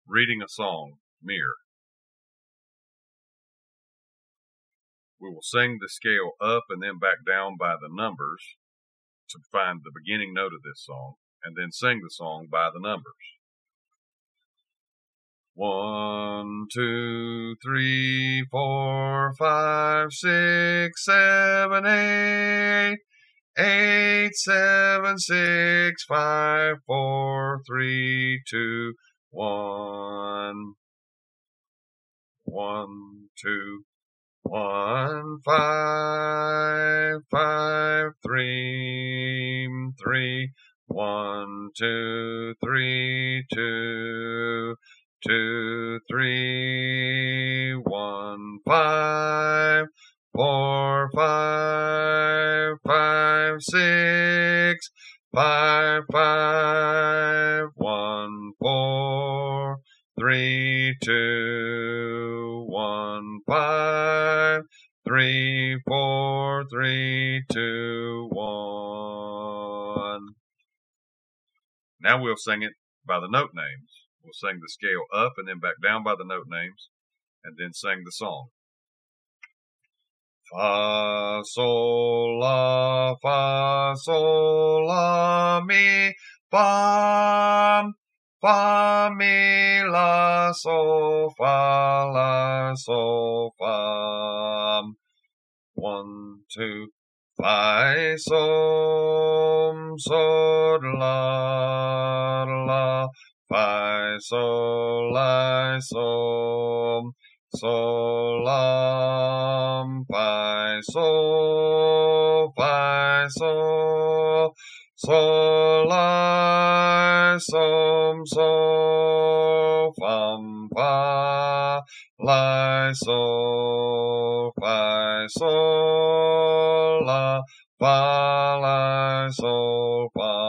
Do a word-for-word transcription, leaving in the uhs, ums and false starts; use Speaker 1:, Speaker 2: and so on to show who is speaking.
Speaker 1: Reading a song, Mirror. We will sing the scale up and then back down by the numbers to find the beginning note of this song, and then sing the song by the numbers. One, two, three, four, five, six, seven, eight. Eight, seven, six, five, four, three, two, one. One, two, one, five, five, three, three, one, two, three, two, two, three, one, five, four, five, five, six, five, five, one, four, three, two, one, five, three, four, three, two, one. Now we'll sing it by the note names. We'll sing the scale up and then back down by the note names, and then sing the song. Fa, sol, la, fa, sol, la, mi, fa, fa, mi, la, sol, fa, la, sol, fa. One, two, fa, sol, sol, la, la, fa, sol, la, sol, sol, la, fa, sol, fa, sol, sol, la, sol, sol, fam, fa, la, sol, fa, sol, la, fa, la, sol, fa.